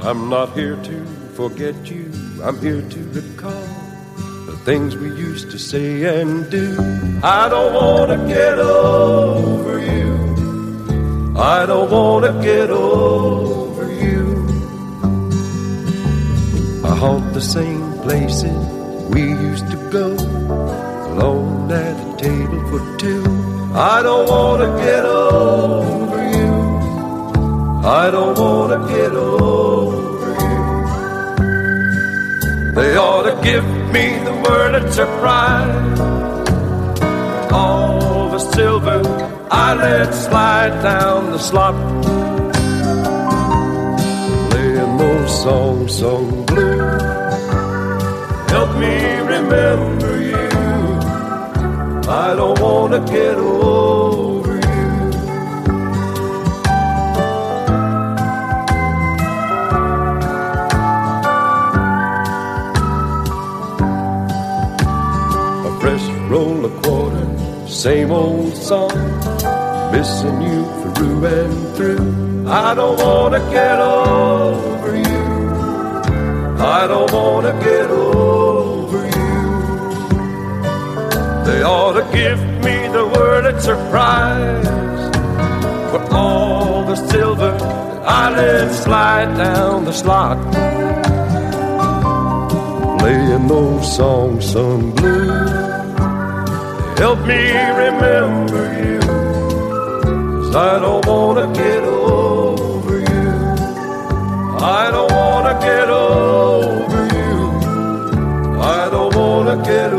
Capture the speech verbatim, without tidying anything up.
I'm not here to forget you. I'm here to recall the things we used to say and do. I don't want to get over you. I don't want to get over you. I haunt the same places we used to go, alone at a table for two. I don't want to get over you. I don't want to get over you. They ought to give me the word of surprise. All the silver I let slide down the slot, playing those songs sung blue. Help me remember you. I don't want to get over you. A fresh roll of quarters, same old song, missing you through and through. I don't want to get over you. I don't want to get over you. They ought to give me the word of surprise for all the silver that I let slide down the slot, playing those songs sung blue. Help me remember you, 'cause I don't want to get over you. I don't want to get over you. I don't want to get